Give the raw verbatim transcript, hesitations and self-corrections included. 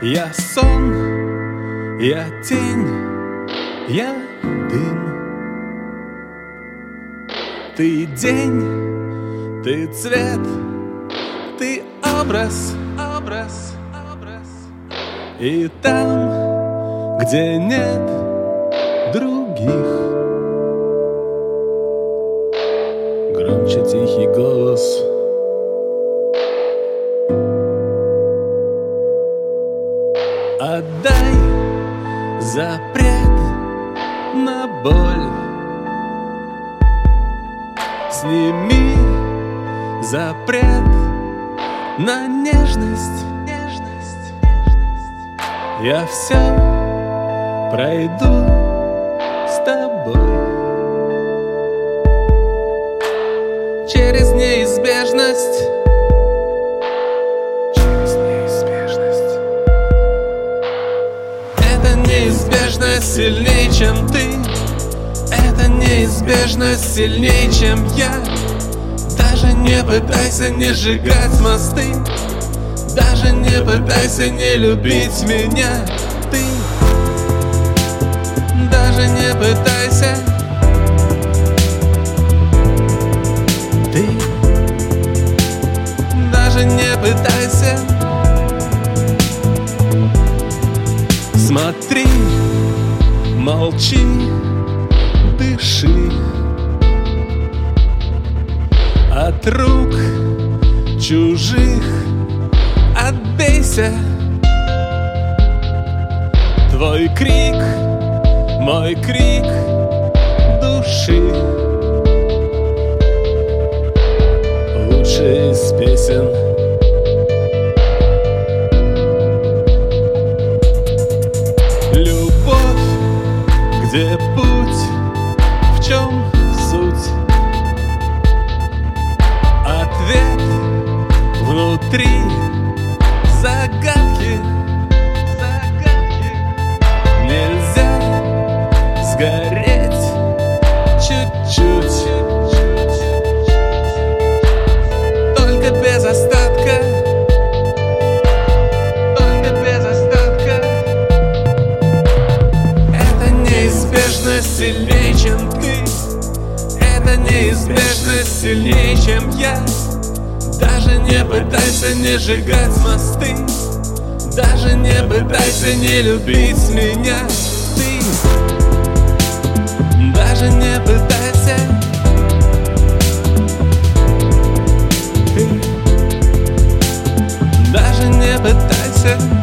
Я сон, я тень, я дым. Ты день, ты цвет, ты образ, образ, образ. И там, где нет других, громче тихий голос. Отдай запрет на боль, сними запрет на нежность. Я все пройду с тобой через неизбежность. Через неизбежность. Это неизбежность сильнее, чем ты. Это неизбежность сильнее, чем я. Даже не пытайся не сжигать мосты. Даже не пытайся не любить меня. Ты даже не пытайся. Ты даже не пытайся. Смотри, молчи, дыши. От рук чужих отбейся. Твой крик, мой крик души. Лучший из песен. Любовь, где путь, в чем суть? Ответ внутри. Загадки, загадки. Нельзя сгореть чуть-чуть, только без остатка, только без остатка. Это неизбежность сильнее, чем ты. Это неизбежность сильнее, чем я. Даже не пытайся не сжигать мосты. Даже не пытайся не любить меня. Ты даже не пытайся. Ты даже не пытайся.